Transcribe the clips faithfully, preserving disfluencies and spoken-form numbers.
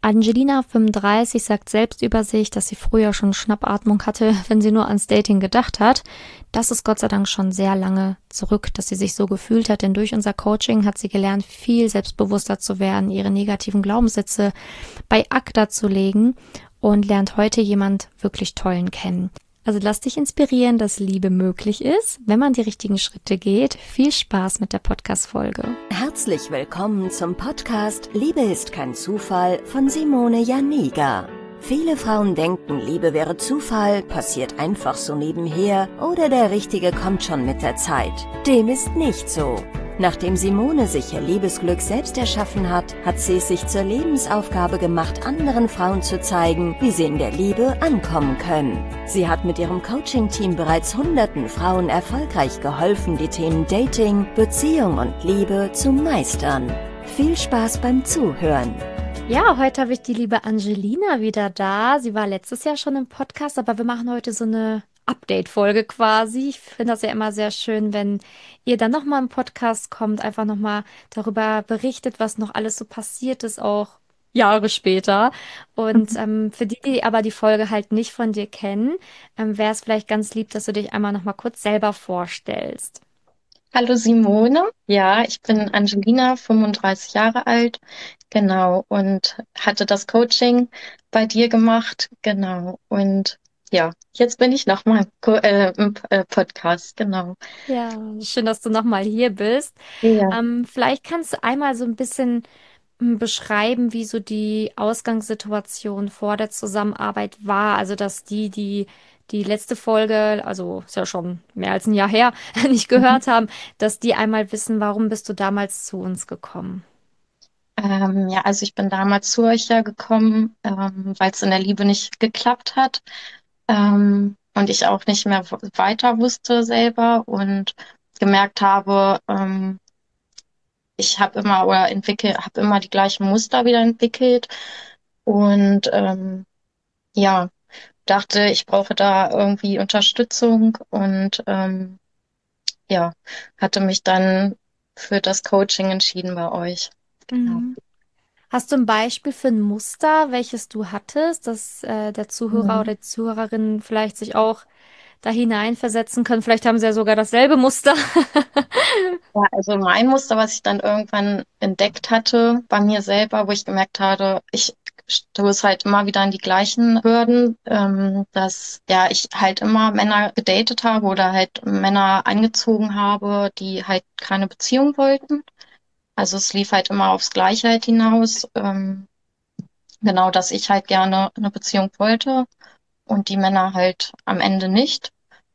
Angelina, fünfunddreißig, sagt selbst über sich, dass sie früher schon Schnappatmung hatte, wenn sie nur ans Dating gedacht hat. Das ist Gott sei Dank schon sehr lange zurück, dass sie sich so gefühlt hat, denn durch unser Coaching hat sie gelernt, viel selbstbewusster zu werden, ihre negativen Glaubenssätze bei ACTA zu legen und lernt heute jemand wirklich Tollen kennen. Also lass dich inspirieren, dass Liebe möglich ist, wenn man die richtigen Schritte geht. Viel Spaß mit der Podcast-Folge. Herzlich willkommen zum Podcast Liebe ist kein Zufall von Simone Janiga. Viele Frauen denken, Liebe wäre Zufall, passiert einfach so nebenher oder der Richtige kommt schon mit der Zeit. Dem ist nicht so. Nachdem Simone sich ihr Liebesglück selbst erschaffen hat, hat sie es sich zur Lebensaufgabe gemacht, anderen Frauen zu zeigen, wie sie in der Liebe ankommen können. Sie hat mit ihrem Coaching-Team bereits hunderten Frauen erfolgreich geholfen, die Themen Dating, Beziehung und Liebe zu meistern. Viel Spaß beim Zuhören! Ja, heute habe ich die liebe Angelina wieder da. Sie war letztes Jahr schon im Podcast, aber wir machen heute so eine Update-Folge quasi. Ich finde das ja immer sehr schön, wenn ihr dann nochmal im Podcast kommt, einfach nochmal darüber berichtet, was noch alles so passiert ist, auch Jahre später. Und ähm, für die, die aber die Folge halt nicht von dir kennen, ähm, wäre es vielleicht ganz lieb, dass du dich einmal nochmal kurz selber vorstellst. Hallo Simone, ja, ich bin Angelina, fünfunddreißig Jahre alt, genau, und hatte das Coaching bei dir gemacht, genau, und ja, jetzt bin ich nochmal im, äh, im äh, Podcast, genau. Ja, schön, dass du nochmal hier bist. Ja, Ähm, vielleicht kannst du einmal so ein bisschen m, beschreiben, wie so die Ausgangssituation vor der Zusammenarbeit war. Also, dass die, die die letzte Folge, also ist ja schon mehr als ein Jahr her, nicht mhm. gehört haben, dass die einmal wissen, warum bist du damals zu uns gekommen? Ähm, ja, also ich bin damals zu euch ja gekommen, ähm, weil es in der Liebe nicht geklappt hat, ähm, und ich auch nicht mehr w- weiter wusste selber und gemerkt habe, ähm, ich habe immer oder entwickle, habe immer die gleichen Muster wieder entwickelt und ähm, ja, dachte, ich brauche da irgendwie Unterstützung und ähm, ja, hatte mich dann für das Coaching entschieden bei euch. Genau. Mhm. Hast du ein Beispiel für ein Muster, welches du hattest, dass äh, der Zuhörer Mhm. oder die Zuhörerin vielleicht sich auch da hineinversetzen können? Vielleicht haben sie ja sogar dasselbe Muster. Ja, also mein Muster, was ich dann irgendwann entdeckt hatte bei mir selber, wo ich gemerkt habe, ich stoße halt immer wieder an die gleichen Hürden, ähm, dass ja ich halt immer Männer gedatet habe oder halt Männer angezogen habe, die halt keine Beziehung wollten. Also es lief halt immer aufs Gleiche halt hinaus. Ähm, genau, dass ich halt gerne eine Beziehung wollte und die Männer halt am Ende nicht.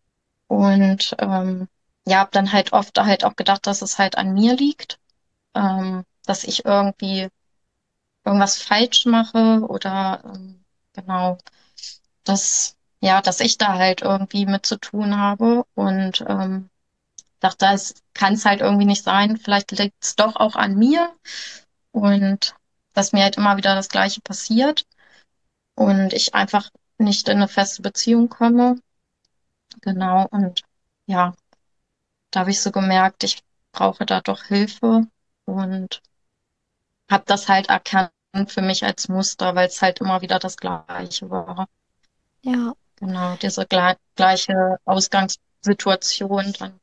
Und ähm, ja, habe dann halt oft halt auch gedacht, dass es halt an mir liegt, ähm, dass ich irgendwie irgendwas falsch mache oder ähm, genau, dass ja, dass ich da halt irgendwie mit zu tun habe und ähm, dachte, es kann es halt irgendwie nicht sein. Vielleicht liegt es doch auch an mir und dass mir halt immer wieder das Gleiche passiert und ich einfach nicht in eine feste Beziehung komme. Genau, und ja, da habe ich so gemerkt, ich brauche da doch Hilfe und habe das halt erkannt für mich als Muster, weil es halt immer wieder das Gleiche war. Ja. Genau, diese gle gleiche Ausgangssituation dann,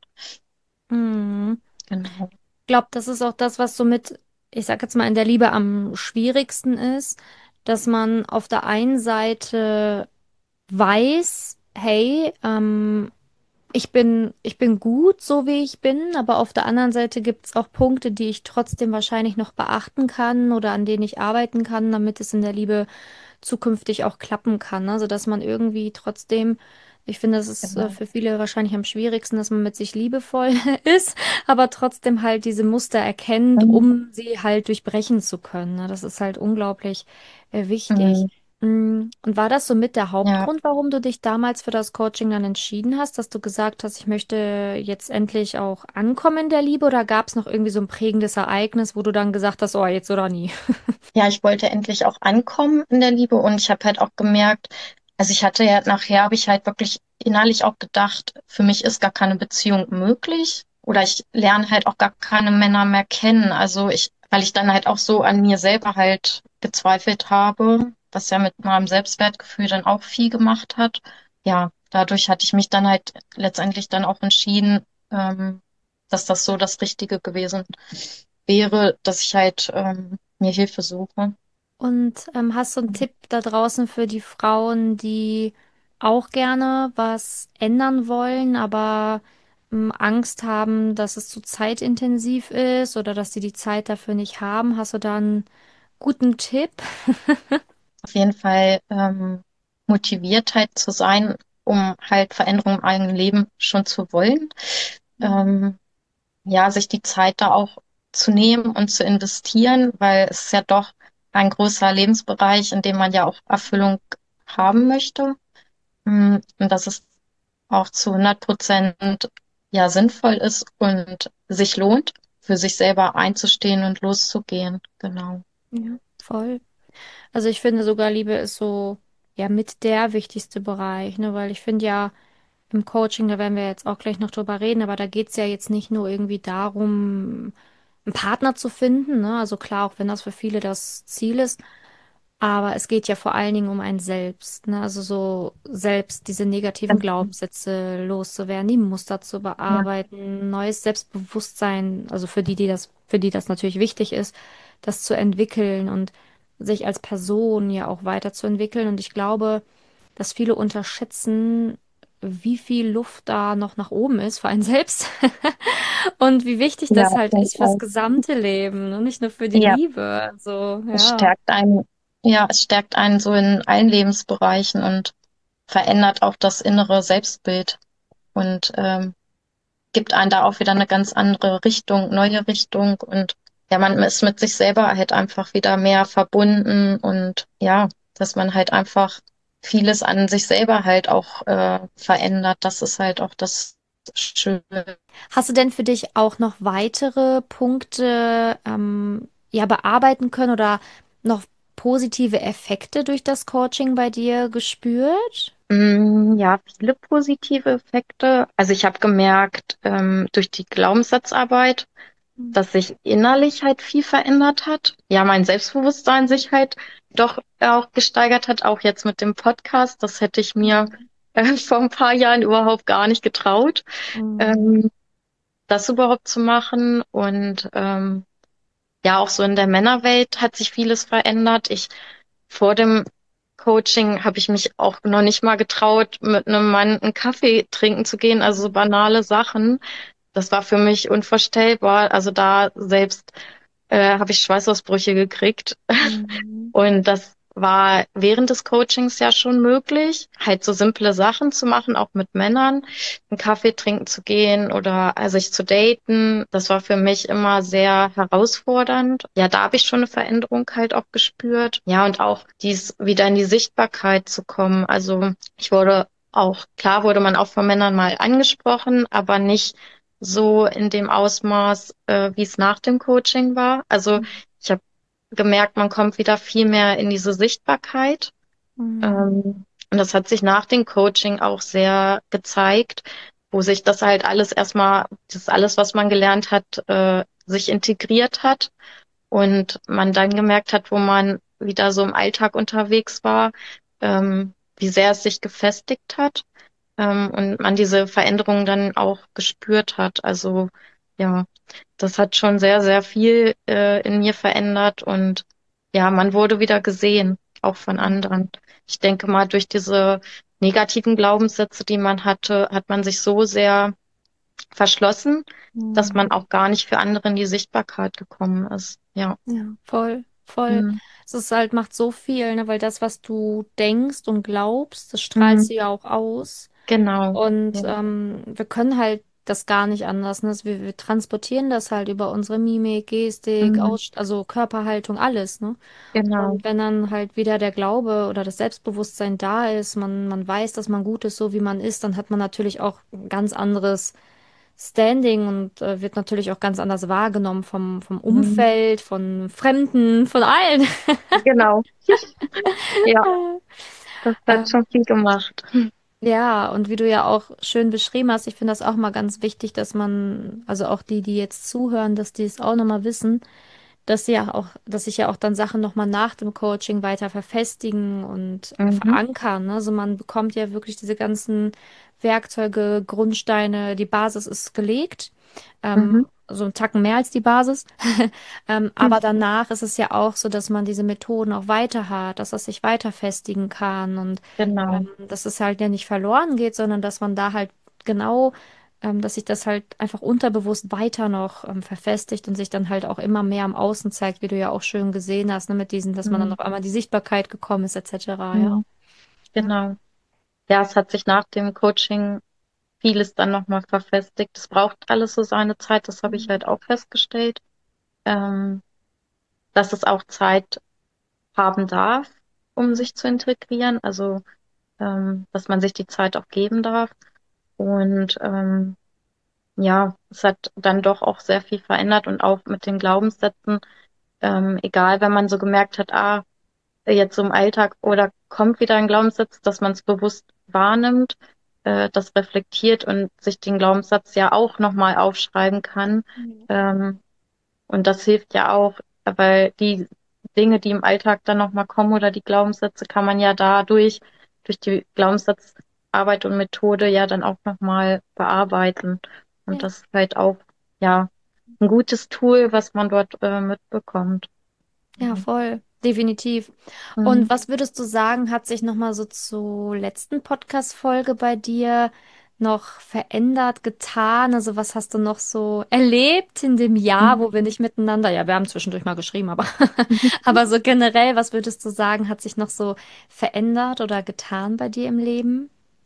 Mhm. genau. Ich glaube, das ist auch das, was so mit, ich sag jetzt mal, in der Liebe am schwierigsten ist, dass man auf der einen Seite weiß, hey, ähm, ich bin, ich bin gut, so wie ich bin, aber auf der anderen Seite gibt es auch Punkte, die ich trotzdem wahrscheinlich noch beachten kann oder an denen ich arbeiten kann, damit es in der Liebe zukünftig auch klappen kann. Also, dass man irgendwie trotzdem, ich finde, das ist äh, Genau. für viele wahrscheinlich am schwierigsten, dass man mit sich liebevoll ist, aber trotzdem halt diese Muster erkennt, Mhm. um sie halt durchbrechen zu können. Ne? Das ist halt unglaublich äh, wichtig. Mhm. Mm, Und war das so mit der Ja, Hauptgrund, warum du dich damals für das Coaching dann entschieden hast, dass du gesagt hast, ich möchte jetzt endlich auch ankommen in der Liebe, oder gab es noch irgendwie so ein prägendes Ereignis, wo du dann gesagt hast, oh, jetzt oder nie? ja, ich wollte endlich auch ankommen in der Liebe und ich habe halt auch gemerkt, also ich hatte ja nachher, habe ich halt wirklich innerlich auch gedacht, für mich ist gar keine Beziehung möglich oder ich lerne halt auch gar keine Männer mehr kennen. Also ich, weil ich dann halt auch so an mir selber halt gezweifelt habe, was ja mit meinem Selbstwertgefühl dann auch viel gemacht hat. Ja, dadurch hatte ich mich dann halt letztendlich dann auch entschieden, ähm, dass das so das Richtige gewesen wäre, dass ich halt ähm, mir Hilfe suche. Und ähm, hast du einen Tipp da draußen für die Frauen, die auch gerne was ändern wollen, aber ähm, Angst haben, dass es zu zeitintensiv ist oder dass sie die Zeit dafür nicht haben? Hast du da einen guten Tipp? Auf jeden Fall ähm, motiviert halt zu sein, um halt Veränderungen im eigenen Leben schon zu wollen. Ähm, ja, sich die Zeit da auch zu nehmen und zu investieren, weil es ist ja doch ein großer Lebensbereich, in dem man ja auch Erfüllung haben möchte. Mm, Und dass es auch zu hundert Prozent ja sinnvoll ist und sich lohnt, für sich selber einzustehen und loszugehen. Genau. Ja, voll. Also ich finde sogar, Liebe ist so ja mit der wichtigste Bereich, ne? Weil ich finde ja im Coaching, da werden wir jetzt auch gleich noch drüber reden, aber da geht es ja jetzt nicht nur irgendwie darum, einen Partner zu finden, ne? Also klar, auch wenn das für viele das Ziel ist, aber es geht ja vor allen Dingen um ein Selbst, ne? Also so selbst diese negativen Genau. Glaubenssätze loszuwerden, die Muster zu Ja, bearbeiten, neues Selbstbewusstsein, also für die, die das, für die das natürlich wichtig ist, das zu entwickeln und sich als Person ja auch weiterzuentwickeln. Und ich glaube, dass viele unterschätzen, wie viel Luft da noch nach oben ist für einen selbst und wie wichtig ja, das halt denke ist fürs auch. gesamte Leben und nicht nur für die Ja, Liebe. Also, es ja. stärkt einen, ja, es stärkt einen so in allen Lebensbereichen und verändert auch das innere Selbstbild und ähm, gibt einen da auch wieder eine ganz andere Richtung, neue Richtung und ja, man ist mit sich selber halt einfach wieder mehr verbunden und ja, dass man halt einfach vieles an sich selber halt auch äh, verändert. Das ist halt auch das Schöne. Hast du denn für dich auch noch weitere Punkte ähm, ja bearbeiten können oder noch positive Effekte durch das Coaching bei dir gespürt? Mm, Ja, viele positive Effekte. Also ich habe gemerkt, ähm, durch die Glaubenssatzarbeit, dass sich innerlich halt viel verändert hat. Ja, mein Selbstbewusstsein sich halt doch auch gesteigert hat, auch jetzt mit dem Podcast. Das hätte ich mir äh, vor ein paar Jahren überhaupt gar nicht getraut, Mhm. ähm, das überhaupt zu machen. Und ähm, ja, auch so in der Männerwelt hat sich vieles verändert. Ich vor dem Coaching habe ich mich auch noch nicht mal getraut, mit einem Mann einen Kaffee trinken zu gehen, also so banale Sachen. Das war für mich unvorstellbar. Also da selbst äh, habe ich Schweißausbrüche gekriegt. Mhm. Und das war während des Coachings ja schon möglich, halt so simple Sachen zu machen, auch mit Männern, einen Kaffee trinken zu gehen oder äh, sich zu daten. Das war für mich immer sehr herausfordernd. Ja, da habe ich schon eine Veränderung halt auch gespürt. Ja, und auch dies wieder in die Sichtbarkeit zu kommen. Also ich wurde auch, klar wurde man auch von Männern mal angesprochen, aber nicht so in dem Ausmaß, äh, wie es nach dem Coaching war. Also ich habe gemerkt, man kommt wieder viel mehr in diese Sichtbarkeit. Mhm. Ähm, und das hat sich nach dem Coaching auch sehr gezeigt, wo sich das halt alles erstmal, das alles, was man gelernt hat, äh, sich integriert hat und man dann gemerkt hat, wo man wieder so im Alltag unterwegs war, ähm, wie sehr es sich gefestigt hat, ähm, und man diese Veränderungen dann auch gespürt hat. Also ja, das hat schon sehr, sehr viel äh, in mir verändert und ja, man wurde wieder gesehen, auch von anderen. Ich denke mal, durch diese negativen Glaubenssätze, die man hatte, hat man sich so sehr verschlossen, dass Mhm. man auch gar nicht für andere in die Sichtbarkeit gekommen ist. Ja. Ja, voll, voll. Mhm. Es ist halt, macht so viel, ne? Weil das, was du denkst und glaubst, das strahlst Mhm. du ja auch aus. Genau. Und Ja. ähm, wir können halt das gar nicht anders. Ne? Also Wir, wir transportieren das halt über unsere Mimik, Gestik, Mhm. Aus also Körperhaltung, alles, ne? Genau. Und wenn dann halt wieder der Glaube oder das Selbstbewusstsein da ist, man, man weiß, dass man gut ist, so wie man ist, dann hat man natürlich auch ein ganz anderes Standing und äh, wird natürlich auch ganz anders wahrgenommen vom, vom Mhm. Umfeld, von Fremden, von allen. Genau. Ja, das hat Ähm, schon viel gemacht. ja, und wie du ja auch schön beschrieben hast, ich finde das auch mal ganz wichtig, dass man, also auch die, die jetzt zuhören, dass die es auch nochmal wissen, dass sie ja auch, dass sich ja auch dann Sachen nochmal nach dem Coaching weiter verfestigen und äh, Mhm. verankern. Ne? Also man bekommt ja wirklich diese ganzen Werkzeuge, Grundsteine, die Basis ist gelegt. Ähm, Mhm. so einen Tacken mehr als die Basis. Ähm, Mhm. aber danach ist es ja auch so, dass man diese Methoden auch weiter hat, dass das sich weiter festigen kann und Genau. ähm, dass es halt ja nicht verloren geht, sondern dass man da halt genau, ähm, dass sich das halt einfach unterbewusst weiter noch ähm, verfestigt und sich dann halt auch immer mehr am Außen zeigt, wie du ja auch schön gesehen hast, ne, mit diesen, dass man dann Mhm. auf einmal die Sichtbarkeit gekommen ist, et cetera. Ja. Mhm. Ja. Genau. Ja, es hat sich nach dem Coaching vieles dann nochmal verfestigt. Es braucht alles so seine Zeit, das habe ich Mhm. halt auch festgestellt, ähm, dass es auch Zeit haben darf, um sich zu integrieren. Also, ähm, dass man sich die Zeit auch geben darf. Und ähm, ja, es hat dann doch auch sehr viel verändert und auch mit den Glaubenssätzen, ähm, egal, wenn man so gemerkt hat, ah, jetzt so im Alltag oder kommt wieder ein Glaubenssatz, dass man es bewusst wahrnimmt, äh, das reflektiert und sich den Glaubenssatz ja auch nochmal aufschreiben kann. Mhm. Ähm, und das hilft ja auch, weil die Dinge, die im Alltag dann nochmal kommen oder die Glaubenssätze, kann man ja dadurch, durch die Glaubenssatzarbeit und Methode ja dann auch nochmal bearbeiten. Und Ja. das ist halt auch, ja, ein gutes Tool, was man dort äh, mitbekommt. Ja, voll, definitiv. Und Mhm. was würdest du sagen, hat sich nochmal so zur letzten Podcast-Folge bei dir noch verändert, getan? Also was hast du noch so erlebt in dem Jahr, Mhm. wo wir nicht miteinander, ja, wir haben zwischendurch mal geschrieben, aber, aber so generell, was würdest du sagen, hat sich noch so verändert oder getan bei dir im Leben?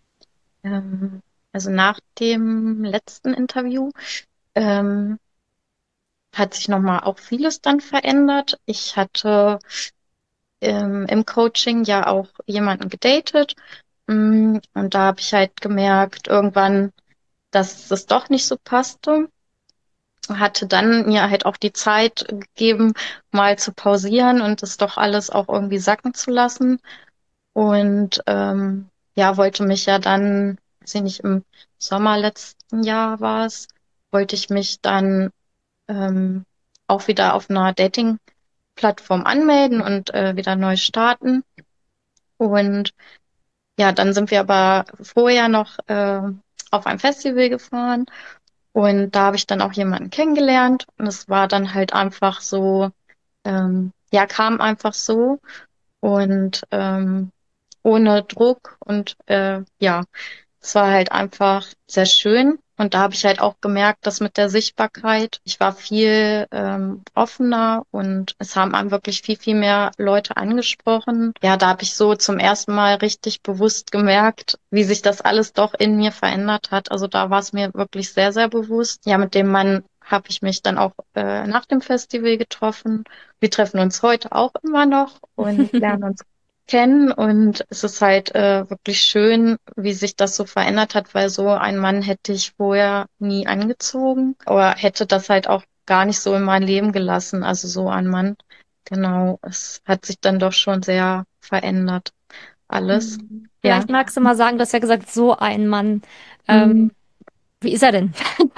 Ähm, also nach dem letzten Interview ähm, hat sich nochmal auch vieles dann verändert. Ich hatte ähm, im Coaching ja auch jemanden gedatet. Mm, Und da habe ich halt gemerkt, irgendwann, dass es doch nicht so passte. Hatte dann mir halt auch die Zeit gegeben, mal zu pausieren und das doch alles auch irgendwie sacken zu lassen. Und ähm, ja, wollte mich ja dann, weiß ich nicht, im Sommer letzten Jahr war es, wollte ich mich dann ähm, auch wieder auf einer Dating-Plattform anmelden und äh, wieder neu starten. Und ja, dann sind wir aber vorher noch äh, auf ein Festival gefahren und da habe ich dann auch jemanden kennengelernt und es war dann halt einfach so, ähm, ja, kam einfach so und ähm, ohne Druck und äh, ja, es war halt einfach sehr schön. Und da habe ich halt auch gemerkt, dass mit der Sichtbarkeit, ich war viel ähm, offener und es haben einem wirklich viel, viel mehr Leute angesprochen. Ja, da habe ich so zum ersten Mal richtig bewusst gemerkt, wie sich das alles doch in mir verändert hat. Also da war es mir wirklich sehr, sehr bewusst. Ja, mit dem Mann habe ich mich dann auch äh, nach dem Festival getroffen. Wir treffen uns heute auch immer noch und lernen uns kennen und es ist halt äh, wirklich schön, wie sich das so verändert hat, weil so ein Mann hätte ich vorher nie angezogen oder hätte das halt auch gar nicht so in mein Leben gelassen. Also so ein Mann, genau, es hat sich dann doch schon sehr verändert, alles. Hm. Ja. Vielleicht magst du mal sagen, du hast ja gesagt, so ein Mann. Mhm. Ähm, wie ist er denn?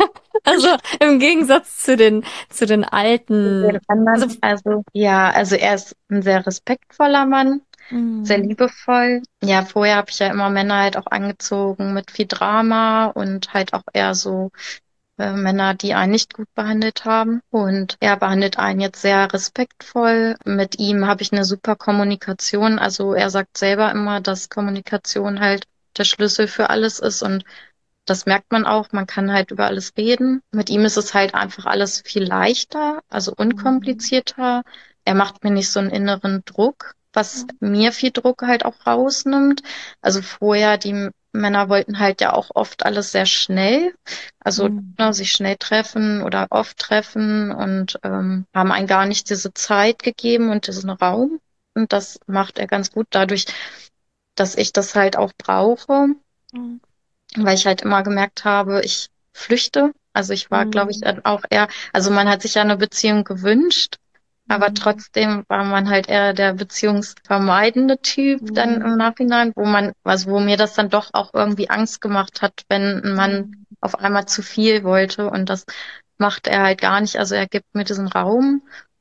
Also im Gegensatz zu den, zu den alten. Den anderen, Also, also ja, also er ist ein sehr respektvoller Mann, sehr mm, liebevoll. Ja, vorher habe ich ja immer Männer halt auch angezogen mit viel Drama und halt auch eher so äh, Männer, die einen nicht gut behandelt haben. Und er behandelt einen jetzt sehr respektvoll. Mit ihm habe ich eine super Kommunikation. Also er sagt selber immer, dass Kommunikation halt der Schlüssel für alles ist und das merkt man auch, man kann halt über alles reden. Mit ihm ist es halt einfach alles viel leichter, also mm, unkomplizierter. Er macht mir nicht so einen inneren Druck, was mir viel Druck halt auch rausnimmt. Also vorher, die Männer wollten halt ja auch oft alles sehr schnell, also mm, ne, sich schnell treffen oder oft treffen und ähm, haben einen gar nicht diese Zeit gegeben und diesen Raum. Und das macht er ganz gut dadurch, dass ich das halt auch brauche, mm, weil ich halt immer gemerkt habe, ich flüchte. Also ich war, glaube ich, mm, dann auch eher, also man hat sich ja eine Beziehung gewünscht, aber mm, trotzdem war man halt eher der beziehungsvermeidende Typ dann im mm, Nachhinein, wo man, also wo mir das dann doch auch irgendwie Angst gemacht hat, wenn ein Mann mm, auf einmal zu viel wollte und das macht er halt gar nicht. Also er gibt mir diesen Raum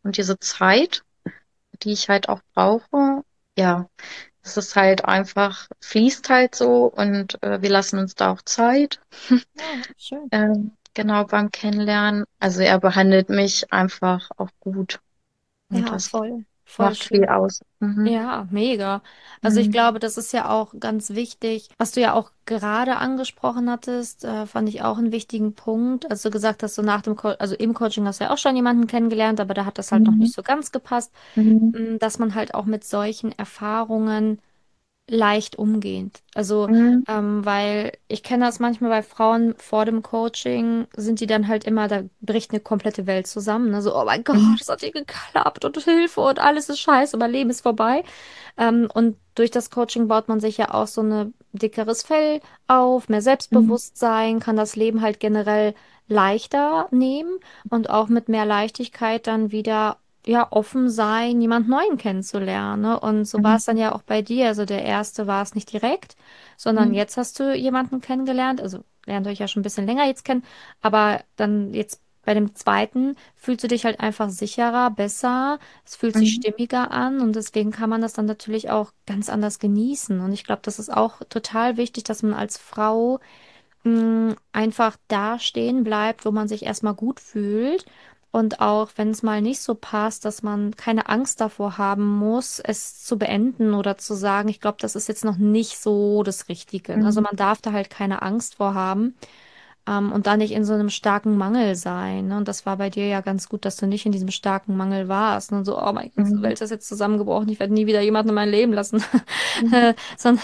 und diese Zeit, die ich halt auch brauche, ja, es ist halt einfach, fließt halt so und äh, wir lassen uns da auch Zeit. Ja, schön. Ähm, genau beim Kennenlernen. Also er behandelt mich einfach auch gut und Ja, das voll, voll macht viel schön. aus. Mhm. Ja, mega. Also ich Mhm. glaube, das ist ja auch ganz wichtig, was du ja auch gerade angesprochen hattest, äh, fand ich auch einen wichtigen Punkt. Als du gesagt hast, so nach dem Co also im Coaching hast du ja auch schon jemanden kennengelernt, aber da hat das halt noch Mhm. nicht so ganz gepasst, Mhm. m, dass man halt auch mit solchen Erfahrungen leicht umgehend. Also, Mhm. ähm, weil ich kenne das manchmal bei Frauen vor dem Coaching, sind die dann halt immer, da bricht eine komplette Welt zusammen. Ne? So, oh mein Gott, Mhm. das hat dir geklappt und Hilfe und alles ist scheiße, mein Leben ist vorbei. Ähm, und durch das Coaching baut man sich ja auch so ein dickeres Fell auf, mehr Mhm. Selbstbewusstsein, kann das Leben halt generell leichter nehmen und auch mit mehr Leichtigkeit dann wieder ja offen sein, jemand Neuen kennenzulernen. Ne? Und so war Mhm. es dann ja auch bei dir. Also der erste war es nicht direkt, sondern Mhm. jetzt hast du jemanden kennengelernt. Also lernt euch ja schon ein bisschen länger jetzt kennen, aber dann jetzt bei dem zweiten fühlst du dich halt einfach sicherer, besser. Es fühlt sich Mhm. stimmiger an und deswegen kann man das dann natürlich auch ganz anders genießen. Und ich glaube, das ist auch total wichtig, dass man als Frau mh, einfach da stehen bleibt, wo man sich erstmal gut fühlt. Und auch wenn es mal nicht so passt, dass man keine Angst davor haben muss, es zu beenden oder zu sagen, ich glaube, das ist jetzt noch nicht so das Richtige. Also Mhm. man darf da halt keine Angst vor haben, ähm, und da nicht in so einem starken Mangel sein. Ne? Und das war bei dir ja ganz gut, dass du nicht in diesem starken Mangel warst. Und so, oh mein Gott, die Mhm. Welt ist jetzt zusammengebrochen, ich werde nie wieder jemanden in mein Leben lassen. Mhm. Sondern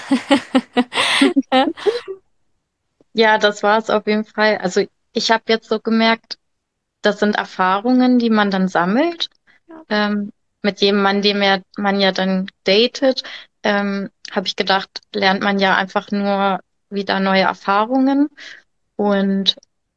Ja, das war es auf jeden Fall. Also ich habe jetzt so gemerkt, das sind Erfahrungen, die man dann sammelt. ja. Ähm, mit jedem Mann, den er, man ja dann datet, ähm, habe ich gedacht, lernt man ja einfach nur wieder neue Erfahrungen. Und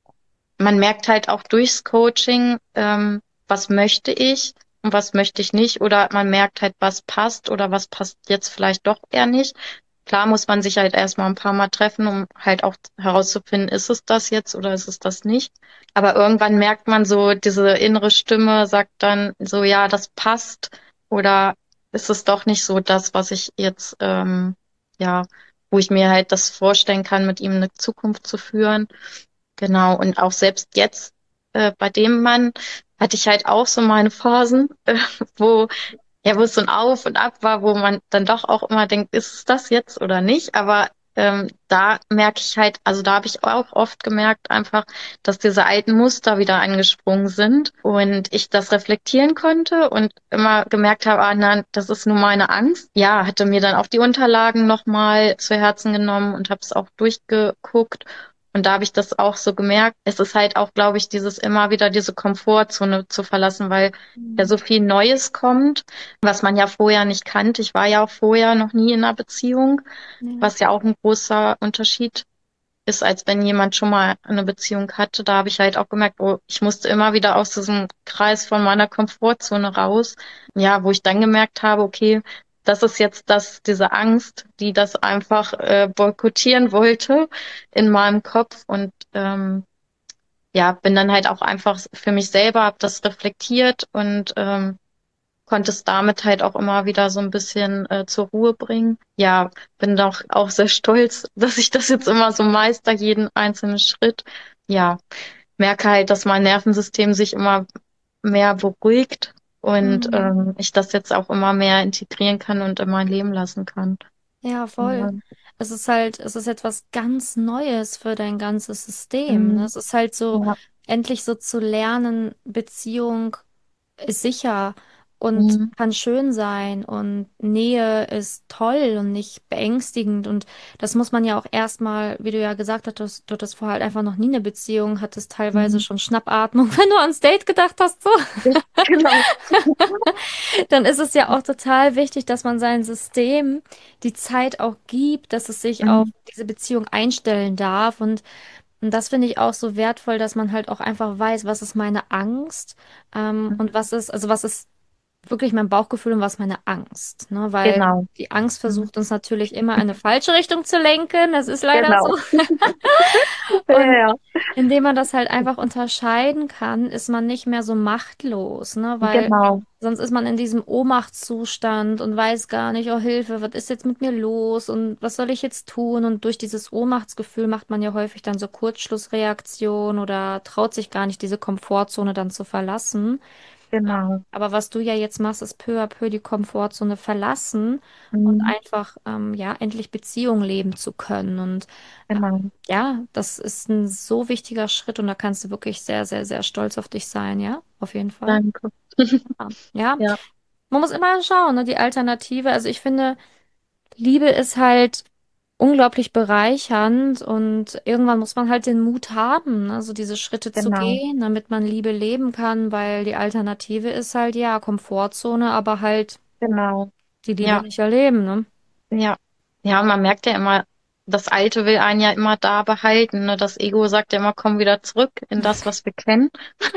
man merkt halt auch durchs Coaching, ähm, was möchte ich und was möchte ich nicht. Oder man merkt halt, was passt oder was passt jetzt vielleicht doch eher nicht. Klar muss man sich halt erstmal ein paar Mal treffen, um halt auch herauszufinden, ist es das jetzt oder ist es das nicht. Aber irgendwann merkt man so, diese innere Stimme sagt dann so, ja, das passt oder ist es doch nicht so das, was ich jetzt, ähm, ja, wo ich mir halt das vorstellen kann, mit ihm eine Zukunft zu führen. Genau, und auch selbst jetzt äh, bei dem Mann hatte ich halt auch so meine Phasen, äh, wo ja, wo es so ein Auf und Ab war, wo man dann doch auch immer denkt, ist es das jetzt oder nicht? Aber ähm, da merke ich halt, also da habe ich auch oft gemerkt einfach, dass diese alten Muster wieder angesprungen sind und ich das reflektieren konnte und immer gemerkt habe, ah, nein, das ist nur meine Angst. Ja, hatte mir dann auch die Unterlagen nochmal zu Herzen genommen und habe es auch durchgeguckt. Und da habe ich das auch so gemerkt. Es ist halt auch, glaube ich, dieses immer wieder diese Komfortzone zu verlassen, weil ja so viel Neues kommt, was man ja vorher nicht kannte. Ich war ja auch vorher noch nie in einer Beziehung, Ja. was ja auch ein großer Unterschied ist, als wenn jemand schon mal eine Beziehung hatte. Da habe ich halt auch gemerkt, oh, ich musste immer wieder aus diesem Kreis von meiner Komfortzone raus. Ja, wo ich dann gemerkt habe, okay, das ist jetzt das, diese Angst, die das einfach äh, boykottieren wollte in meinem Kopf und ähm, ja, bin dann halt auch einfach für mich selber, habe das reflektiert und ähm, konnte es damit halt auch immer wieder so ein bisschen äh, zur Ruhe bringen. Ja, bin doch auch sehr stolz, dass ich das jetzt immer so meister, jeden einzelnen Schritt. Ja, merke halt, dass mein Nervensystem sich immer mehr beruhigt und Mhm. ähm, ich das jetzt auch immer mehr integrieren kann und in mein Leben lassen kann. Ja, Ja. voll. Es ist halt, es ist etwas ganz Neues für dein ganzes System. Ne? Mhm. Es ist halt so, Ja. endlich so zu lernen, Beziehung ist sicher und Mhm. kann schön sein und Nähe ist toll und nicht beängstigend. Und das muss man ja auch erstmal, wie du ja gesagt hattest, du hattest vorher halt einfach noch nie eine Beziehung, hattest teilweise Mhm. schon Schnappatmung, wenn du ans Date gedacht hast, so. Genau. Dann ist es ja auch total wichtig, dass man sein System die Zeit auch gibt, dass es sich auf Mhm. diese Beziehung einstellen darf. Und, und das finde ich auch so wertvoll, dass man halt auch einfach weiß, was ist meine Angst, ähm, und was ist, also was ist wirklich mein Bauchgefühl und was meine Angst, ne? Weil Genau. die Angst Mhm. versucht uns natürlich immer in eine falsche Richtung zu lenken. Das ist leider so. Genau. Ja, Und ja, indem man das halt einfach unterscheiden kann, ist man nicht mehr so machtlos, ne? Weil genau, sonst ist man in diesem Ohnmachtszustand und weiß gar nicht, oh Hilfe, was ist jetzt mit mir los und was soll ich jetzt tun? Und durch dieses Ohnmachtsgefühl macht man ja häufig dann so Kurzschlussreaktionen oder traut sich gar nicht, diese Komfortzone dann zu verlassen. genau. Aber was du ja jetzt machst, ist peu à peu die Komfortzone verlassen und Mhm. einfach, ähm, ja, endlich Beziehungen leben zu können. Und Genau. ja, das ist ein so wichtiger Schritt und da kannst du wirklich sehr, sehr, sehr stolz auf dich sein, ja, auf jeden Fall. Danke. Ja, ja. Ja, Man muss immer schauen, ne, die Alternative. Also ich finde, Liebe ist halt unglaublich bereichernd und irgendwann muss man halt den Mut haben, ne, so diese Schritte zu genau, gehen, damit man Liebe leben kann, weil die Alternative ist halt, ja, Komfortzone, aber halt genau. die Liebe Ja, nicht erleben, ne? ja. Ja, man merkt ja immer, das Alte will einen ja immer da behalten. Ne? Das Ego sagt ja immer, komm wieder zurück in das, was wir kennen.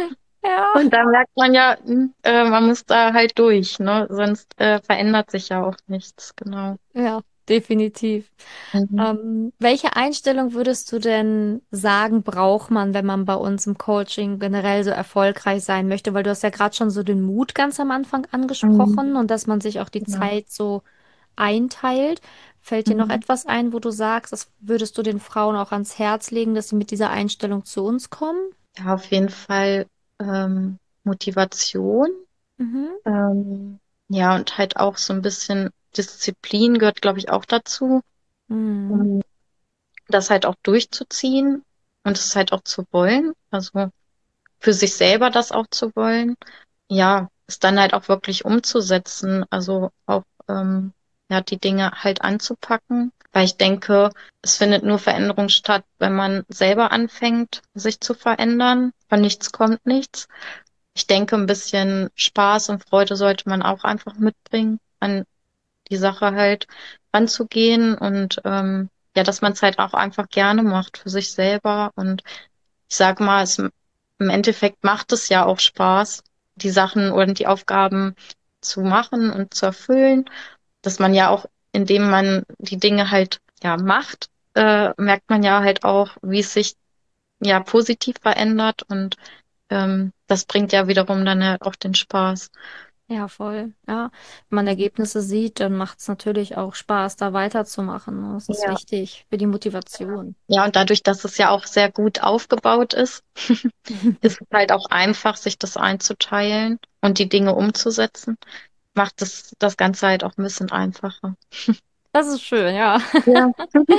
Ja. Und da merkt man ja, hm, äh, man muss da halt durch, ne? Sonst äh, verändert sich ja auch nichts. Genau. Ja, definitiv. Mhm. Ähm, welche Einstellung würdest du denn sagen, braucht man, wenn man bei uns im Coaching generell so erfolgreich sein möchte? Weil du hast ja gerade schon so den Mut ganz am Anfang Mhm. angesprochen und dass man sich auch die Genau. Zeit so einteilt. Fällt dir noch Mhm. etwas ein, wo du sagst, das würdest du den Frauen auch ans Herz legen, dass sie mit dieser Einstellung zu uns kommen? Ja, auf jeden Fall ähm, Motivation. Mhm. Ähm, ja, und halt auch so ein bisschen Disziplin gehört, glaube ich, auch dazu, Mhm. um das halt auch durchzuziehen und es halt auch zu wollen. Also für sich selber das auch zu wollen. Ja, es dann halt auch wirklich umzusetzen. Also auch ähm, ja, die Dinge halt anzupacken. Weil ich denke, es findet nur Veränderung statt, wenn man selber anfängt, sich zu verändern. Von nichts kommt nichts. Ich denke, ein bisschen Spaß und Freude sollte man auch einfach mitbringen, an die Sache halt ranzugehen und ähm, ja, dass man es halt auch einfach gerne macht für sich selber. Und ich sage mal, es, im Endeffekt macht es ja auch Spaß, die Sachen und die Aufgaben zu machen und zu erfüllen, dass man ja auch, indem man die Dinge halt ja macht, äh, merkt man ja halt auch, wie es sich ja positiv verändert und ähm, das bringt ja wiederum dann ja auch den Spaß. Ja, voll. Ja, wenn man Ergebnisse sieht, dann macht es natürlich auch Spaß, da weiterzumachen, ne? Das ist Ja. wichtig für die Motivation. Ja, und dadurch, dass es ja auch sehr gut aufgebaut ist, ist es halt auch einfach, sich das einzuteilen und die Dinge umzusetzen, macht es das Ganze halt auch ein bisschen einfacher. Das ist schön, ja. Ja.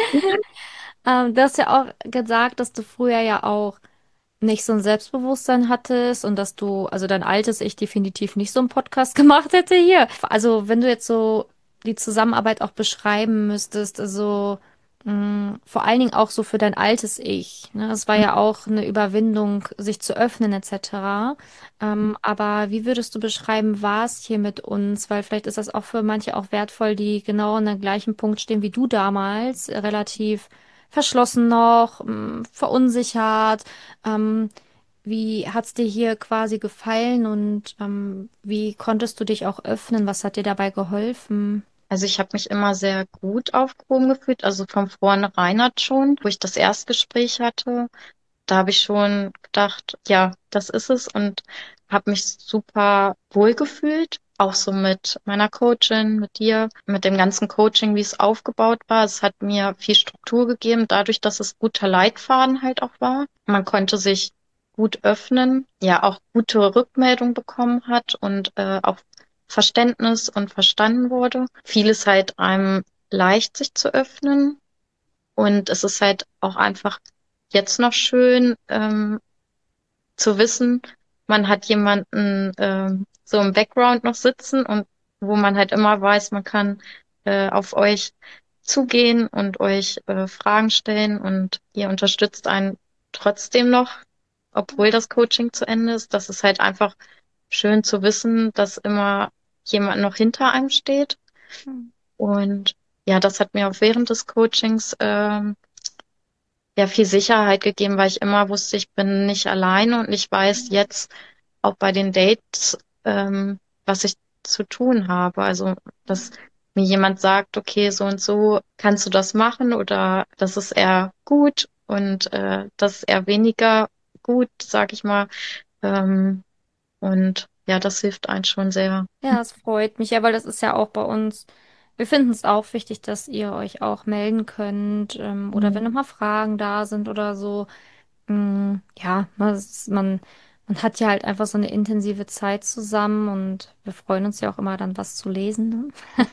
Ähm, du hast ja auch gesagt, dass du früher ja auch nicht so ein Selbstbewusstsein hattest und dass du, also dein altes Ich definitiv nicht so einen Podcast gemacht hätte hier. Also wenn du jetzt so die Zusammenarbeit auch beschreiben müsstest, also mh, vor allen Dingen auch so für dein altes Ich. Ne? Es war ja auch eine Überwindung, sich zu öffnen et cetera. Ähm, aber wie würdest du beschreiben, war es hier mit uns? Weil vielleicht ist das auch für manche auch wertvoll, die genau an dem gleichen Punkt stehen wie du damals, äh, relativ verschlossen noch, mh, verunsichert. Ähm, wie hat's dir hier quasi gefallen und ähm, wie konntest du dich auch öffnen? Was hat dir dabei geholfen? Also ich habe mich immer sehr gut aufgehoben gefühlt, also von vornherein hat schon, wo ich das Erstgespräch hatte. Da habe ich schon gedacht, ja, das ist es und habe mich super wohl gefühlt. Auch so mit meiner Coachin, mit dir, mit dem ganzen Coaching, wie es aufgebaut war. Es hat mir viel Struktur gegeben, dadurch, dass es guter Leitfaden halt auch war. Man konnte sich gut öffnen, ja, auch gute Rückmeldung bekommen hat und äh, auch Verständnis und verstanden wurde. Vieles halt einem leicht, sich zu öffnen. Und es ist halt auch einfach jetzt noch schön ähm, zu wissen, man hat jemanden ähm, so im Background noch sitzen und wo man halt immer weiß, man kann äh, auf euch zugehen und euch äh, Fragen stellen und ihr unterstützt einen trotzdem noch, obwohl das Coaching zu Ende ist. Das ist halt einfach schön zu wissen, dass immer jemand noch hinter einem steht. Und ja, das hat mir auch während des Coachings ähm, ja viel Sicherheit gegeben, weil ich immer wusste, ich bin nicht alleine und ich weiß jetzt auch bei den Dates, ähm, was ich zu tun habe. Also, dass mir jemand sagt, okay, so und so kannst du das machen oder das ist eher gut und äh, das ist eher weniger gut, sag ich mal. Ähm, und ja, das hilft einem schon sehr. Ja, es freut mich ja, weil das ist ja auch bei uns. Wir finden es auch wichtig, dass ihr euch auch melden könnt, ähm, oder wenn Mhm. nochmal Fragen da sind oder so. Mm, ja, man, es ist- man, man hat ja halt einfach so eine intensive Zeit zusammen und wir freuen uns ja auch immer dann was zu lesen. Ne?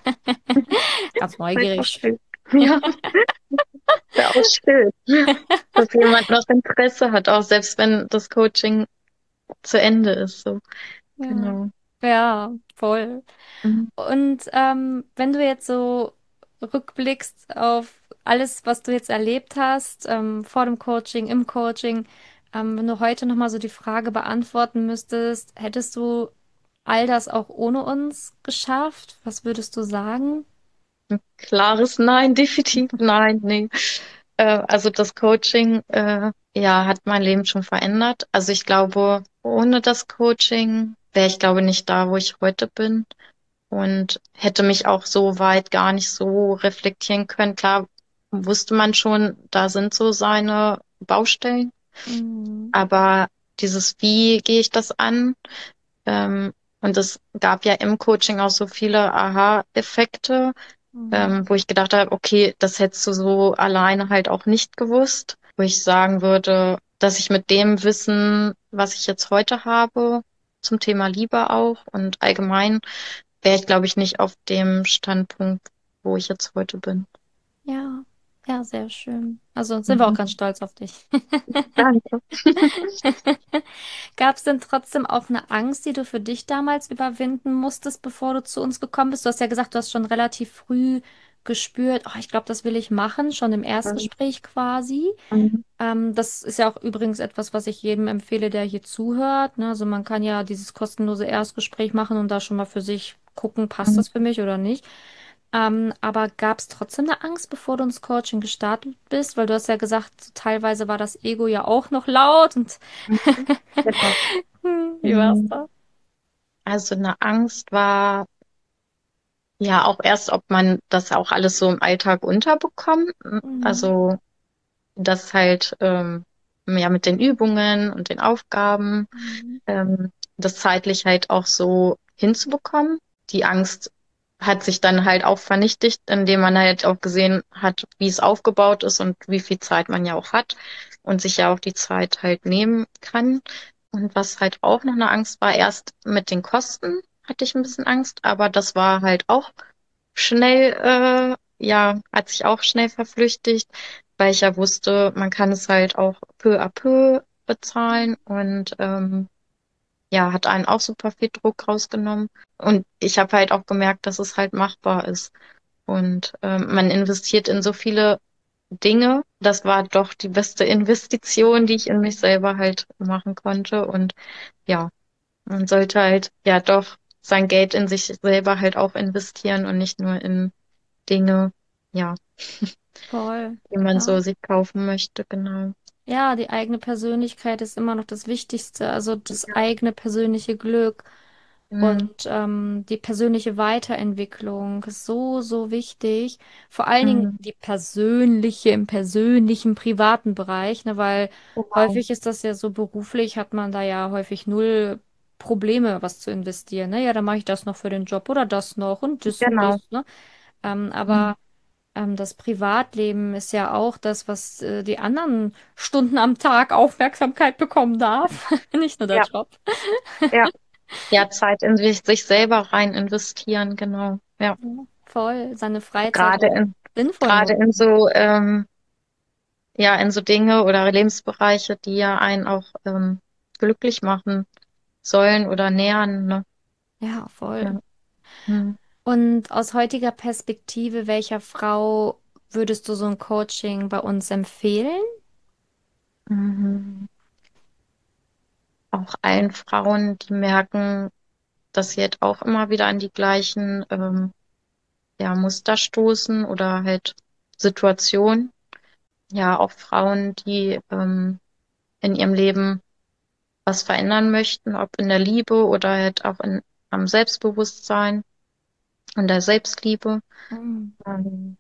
Ganz Halt auch neugierig. schön. Ja, wäre auch schön, dass jemand noch Interesse hat, auch selbst wenn das Coaching zu Ende ist. So, Ja, genau. ja, voll. Mhm. Und ähm, wenn du jetzt so rückblickst auf alles, was du jetzt erlebt hast, ähm, vor dem Coaching, im Coaching, ähm, wenn du heute nochmal so die Frage beantworten müsstest, hättest du all das auch ohne uns geschafft? Was würdest du sagen? Klares Nein, definitiv nein, nee. Äh, also das Coaching, äh, ja, hat mein Leben schon verändert. Also ich glaube, ohne das Coaching wäre ich, glaube nicht da, wo ich heute bin und hätte mich auch so weit gar nicht so reflektieren können. Klar wusste man schon, da sind so seine Baustellen, Mhm. aber dieses Wie gehe ich das an? Ähm, und es gab ja im Coaching auch so viele Aha-Effekte, Mhm. ähm, wo ich gedacht habe, okay, das hättest du so alleine halt auch nicht gewusst, wo ich sagen würde, dass ich mit dem Wissen, was ich jetzt heute habe, zum Thema Liebe auch und allgemein, wäre ich, glaube ich, nicht auf dem Standpunkt, wo ich jetzt heute bin. Ja, ja, sehr schön. Also sind wir auch ganz Mhm. stolz auf dich. Danke. Gab es denn trotzdem auch eine Angst, die du für dich damals überwinden musstest, bevor du zu uns gekommen bist? Du hast ja gesagt, du hast schon relativ früh gespürt, oh, ich glaube, das will ich machen, schon im Erstgespräch quasi. Mhm. Ähm, das ist ja auch übrigens etwas, was ich jedem empfehle, der hier zuhört. Ne? Also man kann ja dieses kostenlose Erstgespräch machen und da schon mal für sich gucken, passt das für mich oder nicht. Ähm, aber gab es trotzdem eine Angst, bevor du ins Coaching gestartet bist? Weil du hast ja gesagt, teilweise war das Ego ja auch noch laut und Mhm. Genau. hm, wie war's Mhm. da? Also eine Angst war ja auch erst, ob man das auch alles so im Alltag unterbekommt. Mhm. Also das halt ähm, ja mit den Übungen und den Aufgaben, Mhm. ähm, das zeitlich halt auch so hinzubekommen. Die Angst hat sich dann halt auch vernichtigt, indem man halt auch gesehen hat, wie es aufgebaut ist und wie viel Zeit man ja auch hat und sich ja auch die Zeit halt nehmen kann. Und was halt auch noch eine Angst war, erst mit den Kosten hatte ich ein bisschen Angst, aber das war halt auch schnell, äh, ja, hat sich auch schnell verflüchtigt, weil ich ja wusste, man kann es halt auch peu à peu bezahlen und ähm, ja, hat einen auch super viel Druck rausgenommen. Und ich habe halt auch gemerkt, dass es halt machbar ist. Und ähm, man investiert in so viele Dinge. Das war doch die beste Investition, die ich in mich selber halt machen konnte. Und ja, man sollte halt ja doch sein Geld in sich selber halt auch investieren und nicht nur in Dinge, ja, Voll. die man Ja. so sich kaufen möchte, genau. Ja, die eigene Persönlichkeit ist immer noch das Wichtigste, also das eigene persönliche Glück und Mhm. ähm, die persönliche Weiterentwicklung ist so, so wichtig. Vor allen Dingen Mhm. die persönliche im persönlichen, privaten Bereich, ne, weil Genau, häufig ist das ja so beruflich, hat man da ja häufig null Probleme, was zu investieren. Ne? Ja, dann mache ich das noch für den Job oder das noch und das und genau. das. Ne? Ähm, Mhm. aber ähm, das Privatleben ist ja auch das, was äh, die anderen Stunden am Tag Aufmerksamkeit bekommen darf. Nicht nur der Ja, Job. ja. Ja, Zeit in sich sich selber rein investieren, genau. Ja. Ja, voll. Seine Freizeit Gerade auch in, sinnvoll gerade in nutzen. so, ähm, ja, in so Dinge oder Lebensbereiche, die ja einen auch ähm, glücklich machen sollen oder nähern, ne? Ja, voll. Ja. Mhm. Und aus heutiger Perspektive, welcher Frau würdest du so ein Coaching bei uns empfehlen? Mhm. Auch allen Frauen, die merken, dass sie halt auch immer wieder an die gleichen ähm, ja, Muster stoßen oder halt Situationen. Ja, auch Frauen, die ähm, in ihrem Leben was verändern möchten, ob in der Liebe oder halt auch in am Selbstbewusstsein und der Selbstliebe. Mhm. Ähm,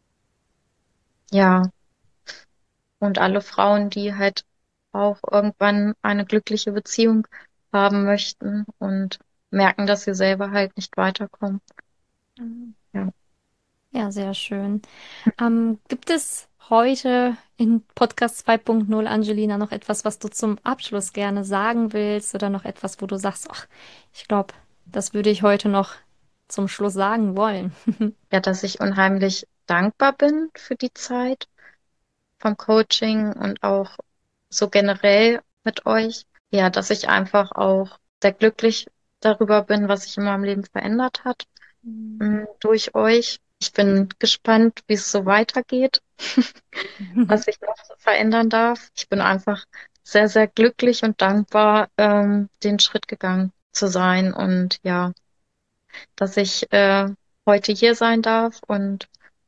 ja, und alle Frauen, die halt auch irgendwann eine glückliche Beziehung haben möchten und merken, dass sie selber halt nicht weiterkommen. Mhm. Ja. Ja, sehr schön. Ähm, gibt es heute in Podcast zwei Punkt null, Angelina, noch etwas, was du zum Abschluss gerne sagen willst oder noch etwas, wo du sagst, ach, ich glaube, das würde ich heute noch zum Schluss sagen wollen? Ja, dass ich unheimlich dankbar bin für die Zeit vom Coaching und auch so generell mit euch. Ja, dass ich einfach auch sehr glücklich darüber bin, was sich in meinem Leben verändert hat, mh, durch euch. Ich bin gespannt, wie es so weitergeht, was ich noch so verändern darf. Ich bin einfach sehr, sehr glücklich und dankbar, ähm, den Schritt gegangen zu sein und ja, dass ich äh, heute hier sein darf und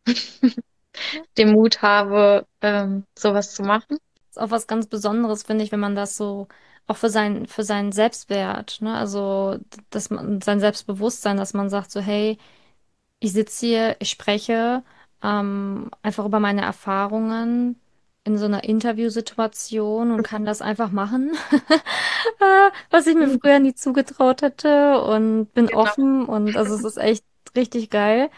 den Mut habe, ähm, sowas zu machen. Ist auch was ganz Besonderes, finde ich, wenn man das so auch für sein, für seinen Selbstwert, ne? Also, dass man sein Selbstbewusstsein, dass man sagt so, hey, ich sitze hier, ich spreche ähm, einfach über meine Erfahrungen in so einer Interviewsituation und kann das einfach machen, äh, was ich mir Mhm. früher nie zugetraut hätte und bin Genau. offen und also es ist echt richtig geil.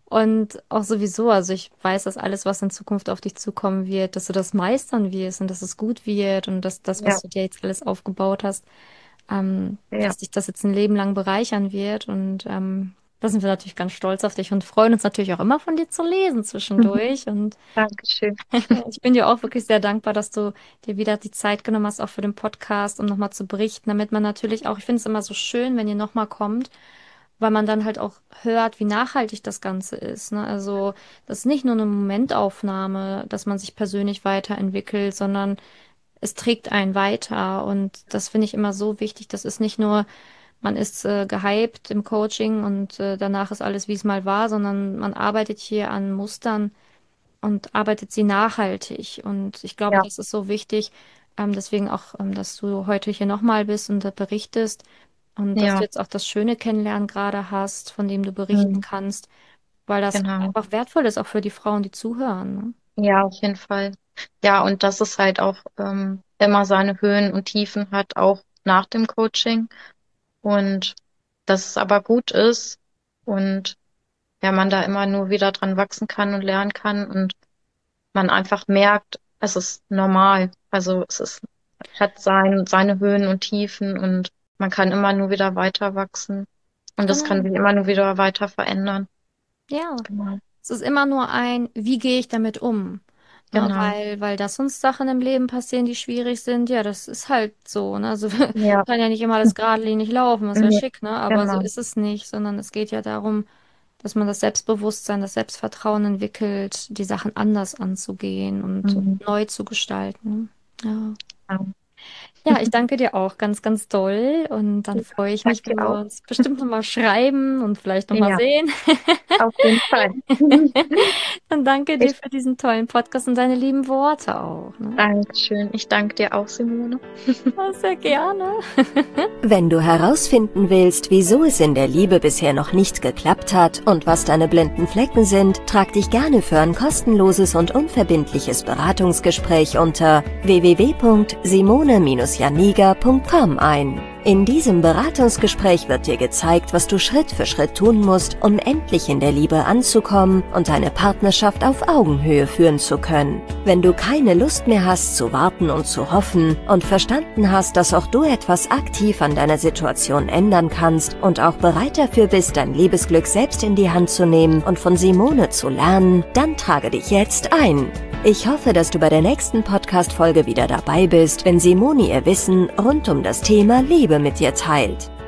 Und auch sowieso, also ich weiß, dass alles, was in Zukunft auf dich zukommen wird, dass du das meistern wirst und dass es gut wird und dass das, Ja, was du dir jetzt alles aufgebaut hast, ähm, ja. dass dich das jetzt ein Leben lang bereichern wird. Und ähm, da sind wir natürlich ganz stolz auf dich und freuen uns natürlich auch immer von dir zu lesen zwischendurch. Und Dankeschön. ich bin dir auch wirklich sehr dankbar, dass du dir wieder die Zeit genommen hast, auch für den Podcast, um nochmal zu berichten, damit man natürlich auch, ich finde es immer so schön, wenn ihr nochmal kommt, weil man dann halt auch hört, wie nachhaltig das Ganze ist, ne? Also, das ist nicht nur eine Momentaufnahme, dass man sich persönlich weiterentwickelt, sondern es trägt einen weiter. Und das finde ich immer so wichtig. Das ist nicht nur, man ist äh, gehypt im Coaching und äh, danach ist alles, wie es mal war, sondern man arbeitet hier an Mustern und arbeitet sie nachhaltig. Und ich glaube, Ja, das ist so wichtig. Ähm, deswegen auch, ähm, dass du heute hier nochmal bist und da berichtest und dass du ja, jetzt auch das schöne Kennenlernen gerade hast, von dem du berichten mhm, kannst, weil das genau. einfach wertvoll ist, auch für die Frauen, die zuhören. Ne? Ja, auf jeden Fall. Ja, und dass es halt auch ähm, immer seine Höhen und Tiefen hat, auch nach dem Coaching. Und dass es aber gut ist und ja, man da immer nur wieder dran wachsen kann und lernen kann und man einfach merkt, es ist normal. Also es ist, hat sein, seine Höhen und Tiefen und man kann immer nur wieder weiter wachsen. Und es kann Genau. sich immer nur wieder weiter verändern. Ja. Genau. Es ist immer nur ein, wie gehe ich damit um? Ne, Genau. weil, weil das uns Sachen im Leben passieren, die schwierig sind. Ja, das ist halt so. Ne? Also Ja. kann ja nicht immer alles geradlinig laufen, das wäre Mhm. schick, ne? Aber so Genau. ist es nicht, sondern es geht ja darum, dass man das Selbstbewusstsein, das Selbstvertrauen entwickelt, die Sachen anders anzugehen und Mhm. neu zu gestalten. Ja. Ja. Ja, ich danke dir auch ganz, ganz doll und dann freue ich mich, Danke wenn dir wir auch. uns bestimmt nochmal schreiben und vielleicht nochmal Ja, sehen. auf jeden Fall. Dann danke dir Ich für diesen tollen Podcast und deine lieben Worte auch. Ne? Dankeschön. Ich danke dir auch, Simone. Ja, sehr gerne. Wenn du herausfinden willst, wieso es in der Liebe bisher noch nicht geklappt hat und was deine blinden Flecken sind, trag dich gerne für ein kostenloses und unverbindliches Beratungsgespräch unter w w w punkt simone janiga punkt com ein. In diesem Beratungsgespräch wird dir gezeigt, was du Schritt für Schritt tun musst, um endlich in der Liebe anzukommen und deine Partnerschaft auf Augenhöhe führen zu können. Wenn du keine Lust mehr hast zu warten und zu hoffen und verstanden hast, dass auch du etwas aktiv an deiner Situation ändern kannst und auch bereit dafür bist, dein Liebesglück selbst in die Hand zu nehmen und von Simone zu lernen, dann trage dich jetzt ein. Ich hoffe, dass du bei der nächsten Podcast-Folge wieder dabei bist, wenn Simone ihr Wissen rund um das Thema Liebe mit dir teilt.